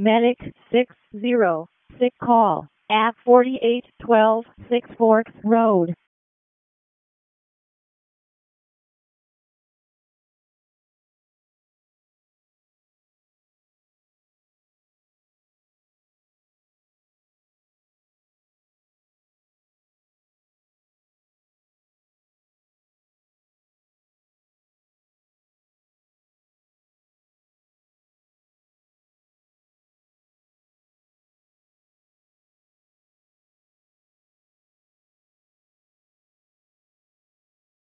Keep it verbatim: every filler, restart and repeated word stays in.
Medic six zero, sick call at forty-eight twelve Six Forks Road.